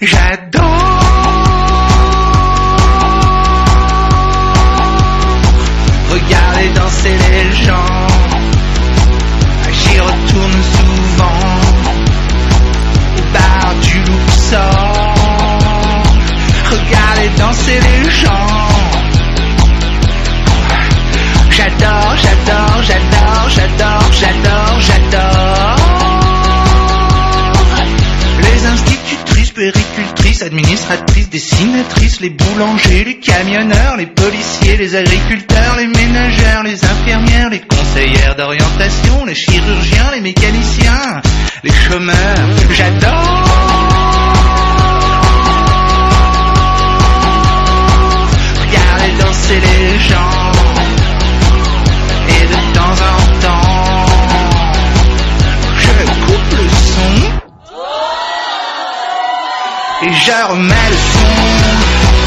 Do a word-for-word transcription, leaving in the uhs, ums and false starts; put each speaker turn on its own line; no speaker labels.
J'adore. Regarder danser les gens, j'y retourne souvent au bar du Luxor. Regarder danser les gens, j'adore, j'adore, j'adore, j'adore, j'adore, j'adore. Les institutrices, puéricultrices, administratrices, dessinatrices, les boulangers, les camionneurs, les policiers, les agriculteurs, les ménagères, les infirmières, les conseillères d'orientation, les chirurgiens, les mécaniciens, les chômeurs, j'adore. Regardez danser les gens, et de temps en temps, je coupe le son et je remets le